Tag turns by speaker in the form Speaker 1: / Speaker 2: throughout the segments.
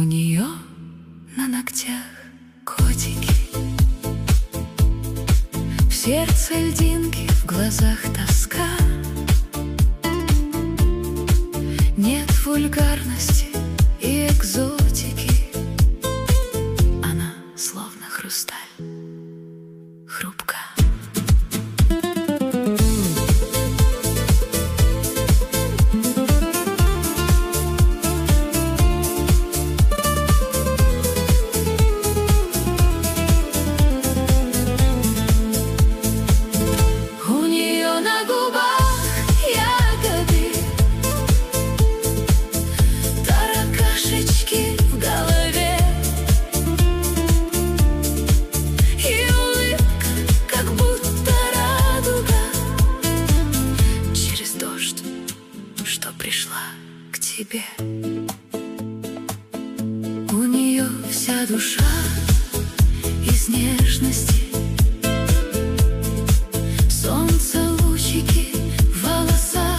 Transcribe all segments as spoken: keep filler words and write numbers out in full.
Speaker 1: нее на ногтях котики, в сердце льдинки, в глазах тоска. Нет вульгарности и экзотики, она словно хрусталь, хрупка. Пришла к тебе. У нее вся душа из нежности, солнце лучики в волосах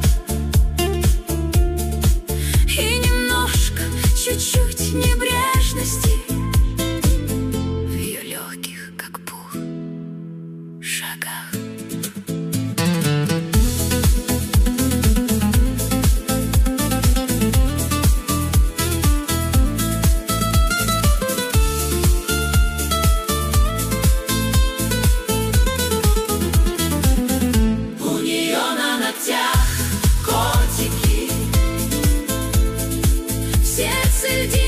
Speaker 1: и немножко, чуть-чуть небрежности в ее легких, как пух, шагах. Котики, в сердце льдинки.